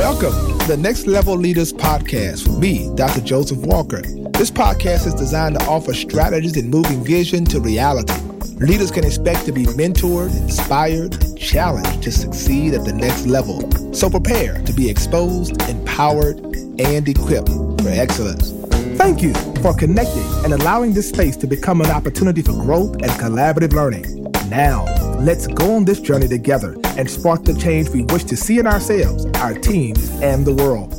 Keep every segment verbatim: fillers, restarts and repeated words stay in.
Welcome to the Next Level Leaders Podcast with me, Doctor Joseph Walker. This podcast is designed to offer strategies in moving vision to reality. Leaders can expect to be mentored, inspired, and challenged to succeed at the next level. So prepare to be exposed, empowered, and equipped for excellence. Thank you for connecting and allowing this space to become an opportunity for growth and collaborative learning. Now, let's go on this journey together and spark the change we wish to see in ourselves, our teams, and the world.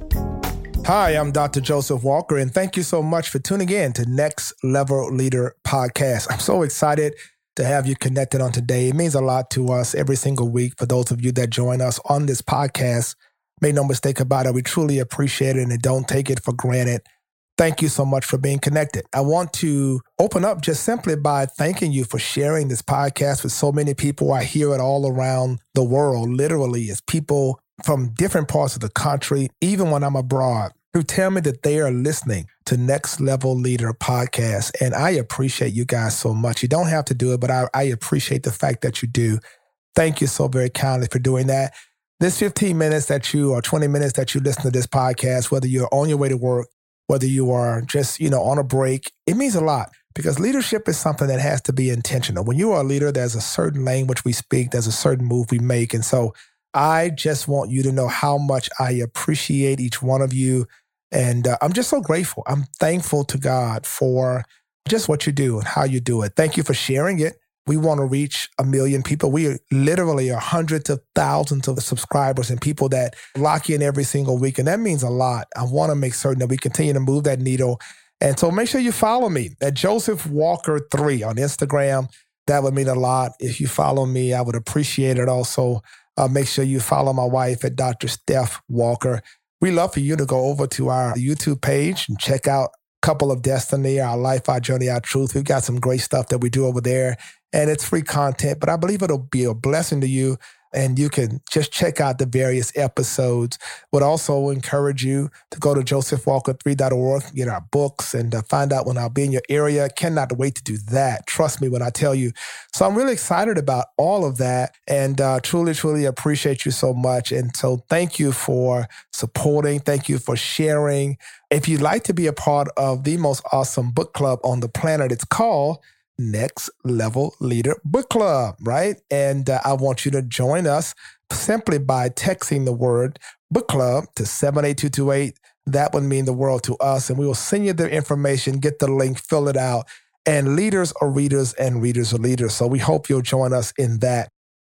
Hi, I'm Doctor Joseph Walker, and thank you so much for tuning in to Next Level Leader Podcast. I'm so excited to have you connected on today. It means a lot to us every single week for those of you that join us on this podcast. Make no mistake about it, we truly appreciate it and don't take it for granted. Thank you so much for being connected. I want to open up just simply by thanking you for sharing this podcast with so many people. I hear it all around the world, literally, as people from different parts of the country, even when I'm abroad, who tell me that they are listening to Next Level Leader Podcast. And I appreciate you guys so much. You don't have to do it, but I, I appreciate the fact that you do. Thank you so very kindly for doing that. This fifteen minutes that you, or twenty minutes that you listen to this podcast, whether you're on your way to work, whether you are just, you know, on a break, it means a lot because leadership is something that has to be intentional. When you are a leader, there's a certain language we speak, there's a certain move we make. And so I just want you to know how much I appreciate each one of you. And uh, I'm just so grateful. I'm thankful to God for just what you do and how you do it. Thank you for sharing it. We want to reach a million people. We literally are hundreds of thousands of subscribers and people that lock in every single week. And that means a lot. I want to make certain that we continue to move that needle. And so make sure you follow me at Joseph Walker three on Instagram. That would mean a lot. If you follow me, I would appreciate it. Also, uh, make sure you follow my wife at Doctor Steph Walker. We love for you to go over to our YouTube page and check out Couple of Destiny, our life, our journey, our truth. We've got some great stuff that we do over there. And it's free content, but I believe it'll be a blessing to you. And you can just check out the various episodes. Would also encourage you to go to joseph walker three dot org, get our books, and uh, find out when I'll be in your area. Cannot wait to do that. Trust me when I tell you. So I'm really excited about all of that and uh, truly, truly appreciate you so much. And so thank you for supporting. Thank you for sharing. If you'd like to be a part of the most awesome book club on the planet, it's called Next Level Leader Book Club, right? And uh, I want you to join us simply by texting the word book club to seven eight two two eight. That would mean the world to us. And we will send you the information, get the link, fill it out. And leaders are readers and readers are leaders. So we hope you'll join us in that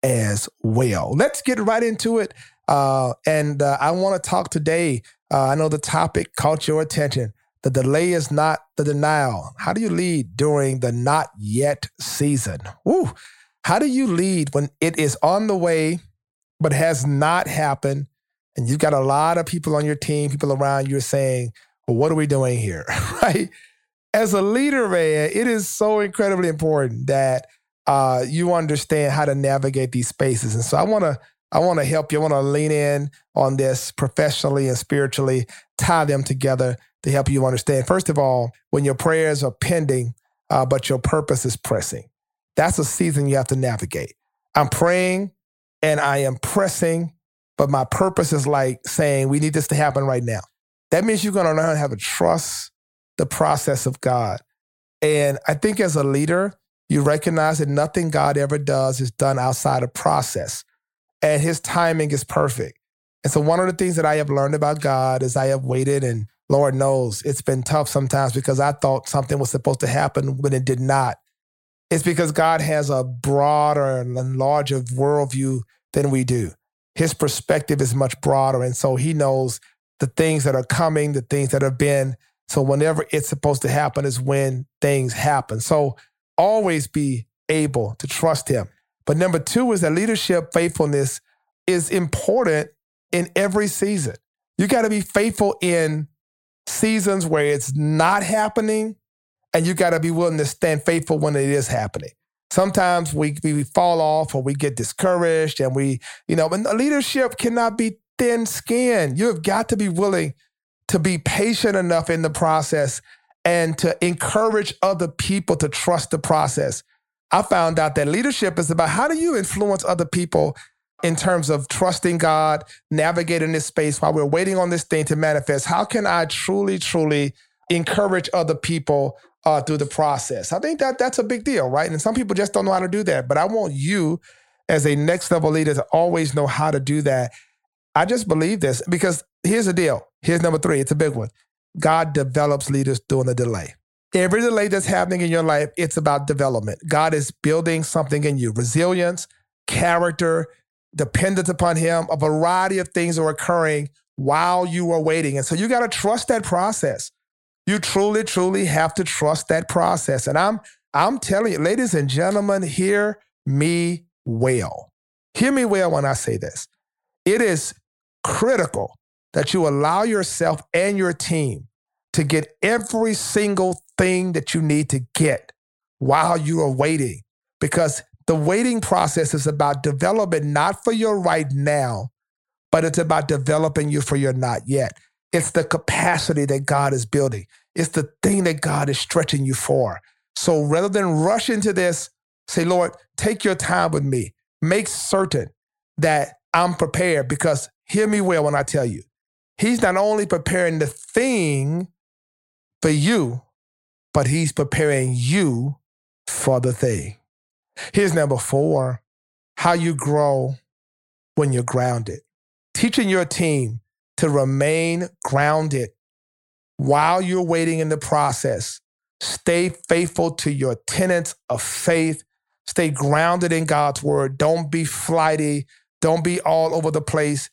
as well. Let's get right into it. Uh, and uh, I want to talk today. Uh, I know the topic caught your attention. The delay is not the denial. How do you lead during the not yet season? Woo. How do you lead when it is on the way, but has not happened? And you've got a lot of people on your team, people around you saying, well, what are we doing here? Right? As a leader, man, it is so incredibly important that uh, you understand how to navigate these spaces. And so I want to I want to help you. I want to lean in on this professionally and spiritually, tie them together to help you understand. First of all, when your prayers are pending, uh, but your purpose is pressing, that's a season you have to navigate. I'm praying and I am pressing, but my purpose is like saying, we need this to happen right now. That means you're going to learn how to trust the process of God. And I think as a leader, you recognize that nothing God ever does is done outside of process. And his timing is perfect. And so one of the things that I have learned about God is I have waited, and Lord knows it's been tough sometimes because I thought something was supposed to happen when it did not. It's because God has a broader and larger worldview than we do. His perspective is much broader. And so he knows the things that are coming, the things that have been. So whenever it's supposed to happen is when things happen. So always be able to trust him. But number two is that leadership faithfulness is important in every season. You got to be faithful in seasons where it's not happening, and you got to be willing to stand faithful when it is happening. Sometimes we, we fall off or we get discouraged, and we, you know, but leadership cannot be thin-skinned. You have got to be willing to be patient enough in the process and to encourage other people to trust the process. I found out that leadership is about how do you influence other people in terms of trusting God, navigating this space while we're waiting on this thing to manifest? How can I truly, truly encourage other people uh, through the process? I think that that's a big deal, right? And some people just don't know how to do that. But I want you as a next level leader to always know how to do that. I just believe this because here's the deal. Here's number three. It's a big one. God develops leaders during the delay. Every delay that's happening in your life, it's about development. God is building something in you. Resilience, character, dependence upon him. A variety of things are occurring while you are waiting. And so you got to trust that process. You truly, truly have to trust that process. And I'm, I'm telling you, ladies and gentlemen, hear me well. Hear me well when I say this. It is critical that you allow yourself and your team to get every single thing that you need to get while you are waiting, because the waiting process is about development, not for your right now, but it's about developing you for your not yet. It's the capacity that God is building. It's the thing that God is stretching you for. So rather than rush into this, say, Lord, take your time with me. Make certain that I'm prepared, because hear me well when I tell you, he's not only preparing the thing for you, but he's preparing you for the thing. Here's number four, how you grow when you're grounded. Teaching your team to remain grounded while you're waiting in the process. Stay faithful to your tenets of faith. Stay grounded in God's word. Don't be flighty. Don't be all over the place.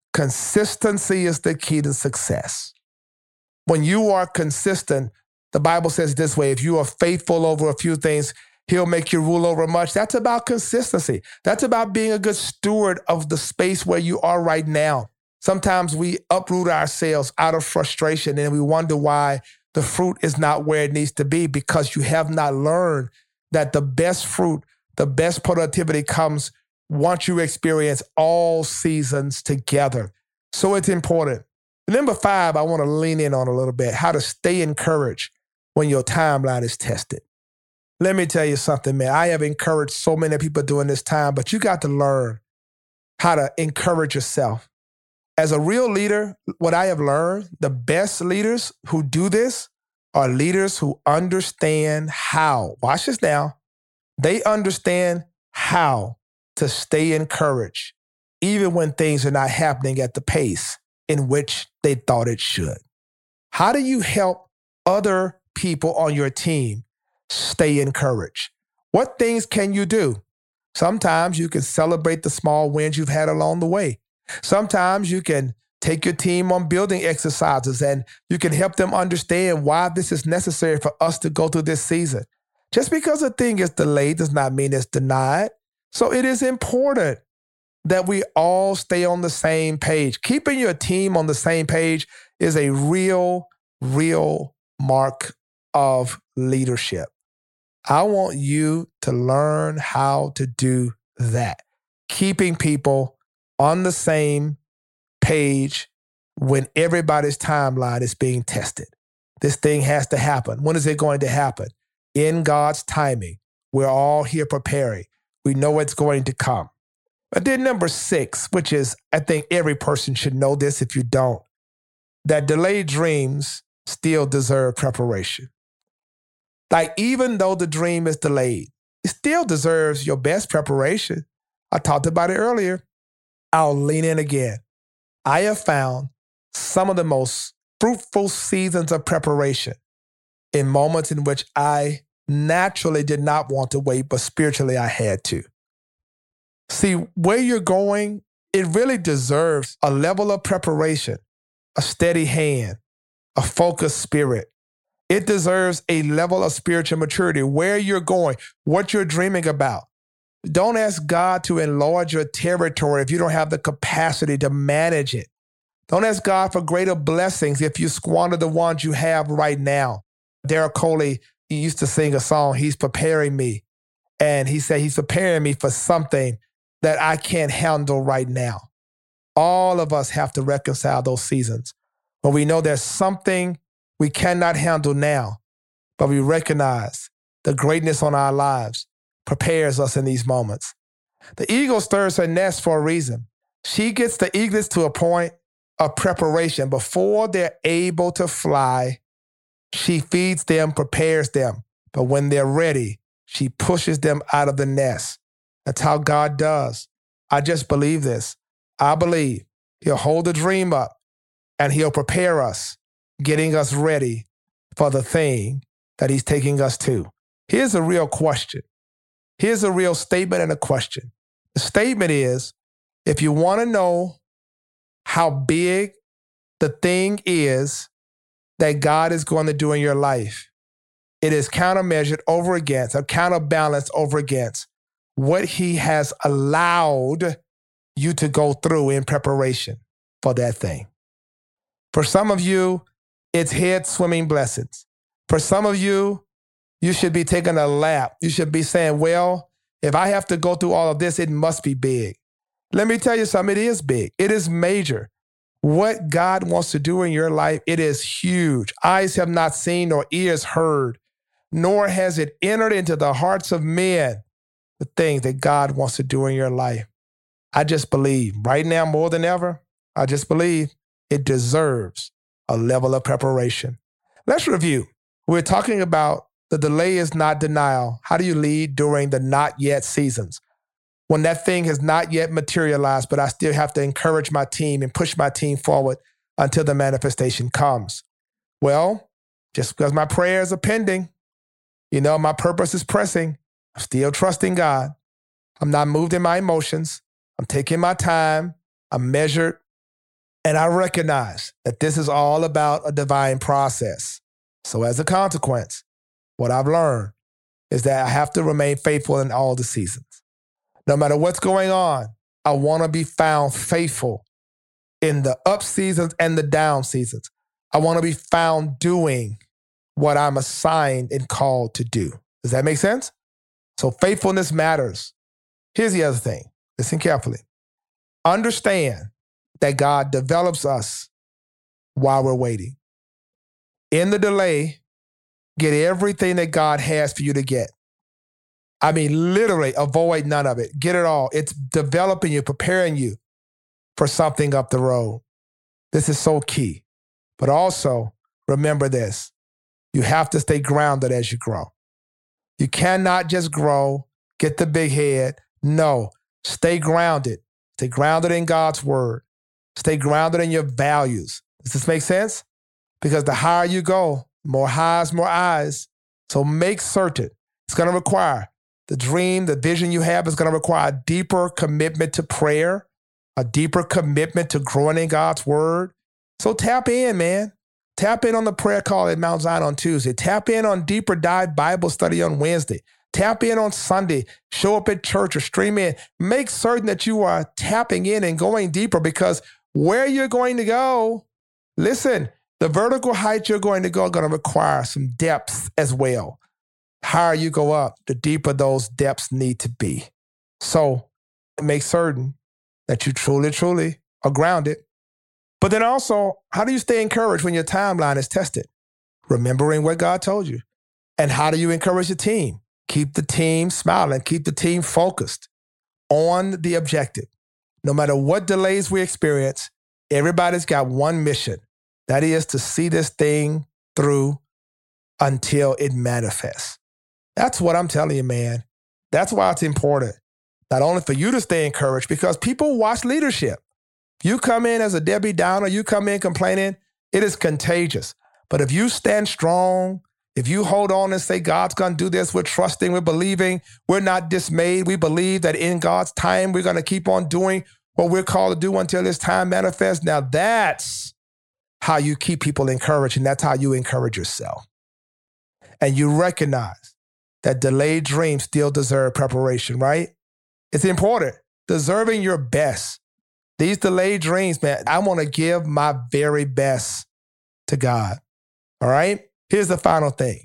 Consistency is the key to success. When you are consistent, the Bible says this way, if you are faithful over a few things, he'll make you rule over much. That's about consistency. That's about being a good steward of the space where you are right now. Sometimes we uproot ourselves out of frustration and we wonder why the fruit is not where it needs to be, because you have not learned that the best fruit, the best productivity comes once you experience all seasons together. So it's important. Number five, I want to lean in on a little bit, how to stay encouraged when your timeline is tested. Let me tell you something, man. I have encouraged so many people during this time, but you got to learn how to encourage yourself. As a real leader, what I have learned, the best leaders who do this are leaders who understand how. Watch this now. They understand how to stay encouraged, even when things are not happening at the pace in which they thought it should. How do you help other people on your team stay encouraged? What things can you do? Sometimes you can celebrate the small wins you've had along the way. Sometimes you can take your team on building exercises and you can help them understand why this is necessary for us to go through this season. Just because a thing is delayed does not mean it's denied. So it is important that we all stay on the same page. Keeping your team on the same page is a real, real mark of leadership. I want you to learn how to do that. Keeping people on the same page when everybody's timeline is being tested. This thing has to happen. When is it going to happen? In God's timing. We're all here preparing. We know it's going to come. But then number six, which is, I think every person should know this if you don't, that delayed dreams still deserve preparation. Like, even though the dream is delayed, it still deserves your best preparation. I talked about it earlier. I'll lean in again. I have found some of the most fruitful seasons of preparation in moments in which I naturally did not want to wait, but spiritually I had to. See, where you're going, it really deserves a level of preparation, a steady hand, a focused spirit. It deserves a level of spiritual maturity. Where you're going, what you're dreaming about. Don't ask God to enlarge your territory if you don't have the capacity to manage it. Don't ask God for greater blessings if you squander the ones you have right now. Derek Coley, he used to sing a song, He's Preparing Me. And he said, He's preparing me for something that I can't handle right now. All of us have to reconcile those seasons when we know there's something we cannot handle now, but we recognize the greatness on our lives prepares us in these moments. The eagle stirs her nest for a reason. She gets the eaglets to a point of preparation. Before they're able to fly, she feeds them, prepares them. But when they're ready, she pushes them out of the nest. That's how God does. I just believe this. I believe he'll hold the dream up and he'll prepare us, getting us ready for the thing that he's taking us to. Here's a real question. Here's a real statement and a question. The statement is, if you want to know how big the thing is that God is going to do in your life, it is countermeasured over against, or counterbalanced over against what he has allowed you to go through in preparation for that thing. For some of you, it's head swimming blessings. For some of you, you should be taking a lap. You should be saying, well, if I have to go through all of this, it must be big. Let me tell you something, it is big. It is major. What God wants to do in your life, it is huge. Eyes have not seen nor ears heard, nor has it entered into the hearts of men the things that God wants to do in your life. I just believe right now more than ever, I just believe it deserves a level of preparation. Let's review. We're talking about the delay is not denial. How do you lead during the not yet seasons? When that thing has not yet materialized, but I still have to encourage my team and push my team forward until the manifestation comes. Well, just because my prayers are pending, you know, my purpose is pressing, I'm still trusting God. I'm not moved in my emotions. I'm taking my time. I'm measured. And I recognize that this is all about a divine process. So as a consequence, what I've learned is that I have to remain faithful in all the seasons. No matter what's going on, I want to be found faithful in the up seasons and the down seasons. I want to be found doing what I'm assigned and called to do. Does that make sense? So faithfulness matters. Here's the other thing. Listen carefully. Understand that God develops us while we're waiting. In the delay, get everything that God has for you to get. I mean, literally avoid none of it. Get it all. It's developing you, preparing you for something up the road. This is so key. But also, remember this. You have to stay grounded as you grow. You cannot just grow, get the big head. No, stay grounded. Stay grounded in God's word. Stay grounded in your values. Does this make sense? Because the higher you go, more highs, more eyes. So make certain it's going to require the dream, the vision you have is going to require a deeper commitment to prayer, a deeper commitment to growing in God's word. So tap in, man. Tap in on the prayer call at Mount Zion on Tuesday. Tap in on Deeper Dive Bible Study on Wednesday. Tap in on Sunday. Show up at church or stream in. Make certain that you are tapping in and going deeper, because where you're going to go, listen, the vertical height you're going to go are going to require some depth as well. The higher you go up, the deeper those depths need to be. So make certain that you truly, truly are grounded. But then also, how do you stay encouraged when your timeline is tested? Remembering what God told you. And how do you encourage your team? Keep the team smiling. Keep the team focused on the objective. No matter what delays we experience, everybody's got one mission. That is to see this thing through until it manifests. That's what I'm telling you, man. That's why it's important. Not only for you to stay encouraged, because people watch leadership. If you come in as a Debbie Downer, you come in complaining, it is contagious. But if you stand strong, if you hold on and say, God's going to do this, we're trusting, we're believing, we're not dismayed. We believe that in God's time, we're going to keep on doing what we're called to do until this time manifests. Now that's how you keep people encouraged, and that's how you encourage yourself. And you recognize that delayed dreams still deserve preparation, right? It's important. Deserving your best. These delayed dreams, man, I want to give my very best to God. All right? Here's the final thing.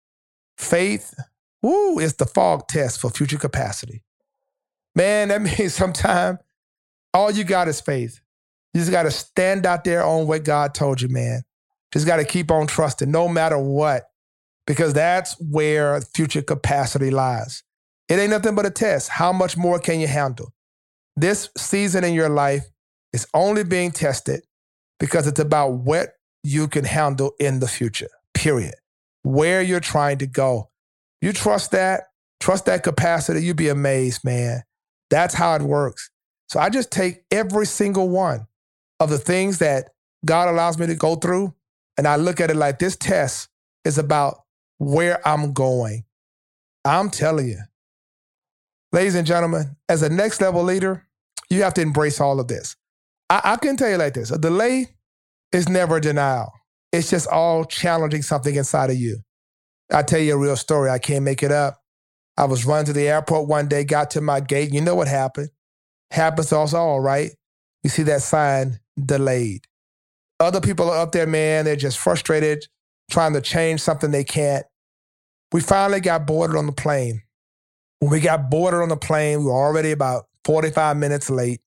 Faith, woo, is the fog test for future capacity. Man, that means sometimes all you got is faith. You just got to stand out there on what God told you, man. Just got to keep on trusting no matter what, because that's where future capacity lies. It ain't nothing but a test. How much more can you handle? This season in your life is only being tested because it's about what you can handle in the future, period. Where you're trying to go. You trust that, trust that capacity, you'd be amazed, man. That's how it works. So I just take every single one of the things that God allows me to go through, and I look at it like this test is about where I'm going. I'm telling you. Ladies and gentlemen, as a next level leader, you have to embrace all of this. I, I can tell you like this, a delay is never a denial. It's just all challenging something inside of you. I'll tell you a real story. I can't make it up. I was running to the airport one day, got to my gate. You know what happened? Happens to us all, right? You see that sign, delayed. Other people are up there, man. They're just frustrated, trying to change something they can't. We finally got boarded on the plane. When we got boarded on the plane, we were already about forty-five minutes late.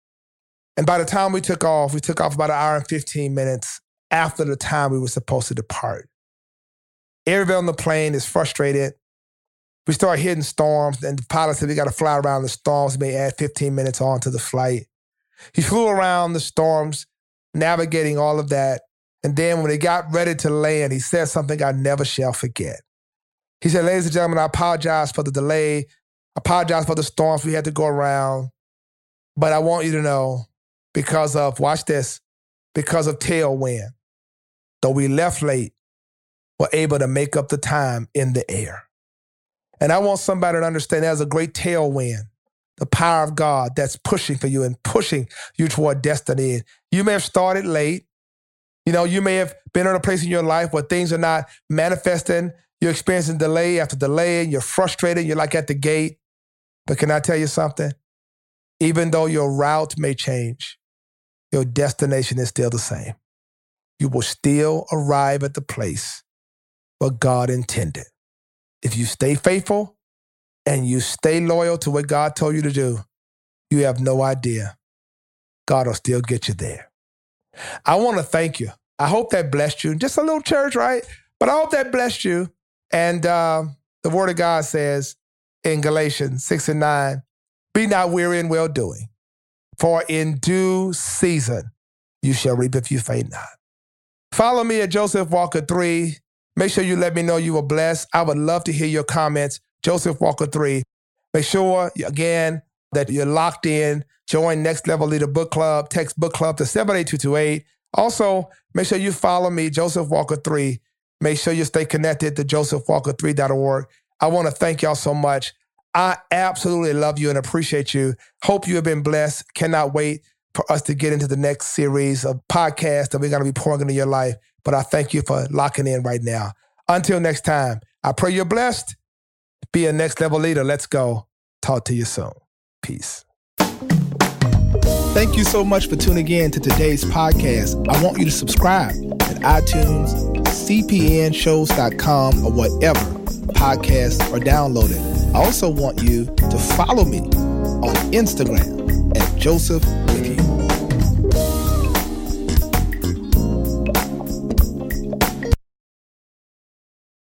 And by the time we took off, we took off about an hour and fifteen minutes after the time we were supposed to depart. Everybody on the plane is frustrated. We start hitting storms, and the pilot said we got to fly around the storms. We may add fifteen minutes on to the flight. He flew around the storms, navigating all of that. And then when they got ready to land, he said something I never shall forget. He said, ladies and gentlemen, I apologize for the delay. I apologize for the storms we had to go around. But I want you to know, because of, watch this, because of tailwind, though we left late, we're able to make up the time in the air. And I want somebody to understand there's a great tailwind, the power of God that's pushing for you and pushing you toward destiny. You may have started late. You know, you may have been in a place in your life where things are not manifesting. You're experiencing delay after delay, and you're frustrated. You're like at the gate. But can I tell you something? Even though your route may change, your destination is still the same. You will still arrive at the place where God intended. If you stay faithful and you stay loyal to what God told you to do, you have no idea. God will still get you there. I want to thank you. I hope that blessed you. Just a little church, right? But I hope that blessed you. And uh, the word of God says in Galatians six and nine, be not weary in well-doing, for in due season you shall reap if you faint not. Follow me at Joseph Walker three. Make sure you let me know you were blessed. I would love to hear your comments. Joseph Walker three. Make sure, again, that you're locked in. Join Next Level Leader Book Club. Text Book Club to seven eight two two eight. Also, make sure you follow me, Joseph Walker three. Make sure you stay connected to joseph walker three dot org. I want to thank y'all so much. I absolutely love you and appreciate you. Hope you have been blessed. Cannot wait for us to get into the next series of podcasts that we're going to be pouring into your life. But I thank you for locking in right now. Until next time, I pray you're blessed. Be a next level leader. Let's go. Talk to you soon. Peace. Thank you so much for tuning in to today's podcast. I want you to subscribe at iTunes, c p n shows dot com, or whatever podcasts are downloaded. I also want you to follow me on Instagram at Joseph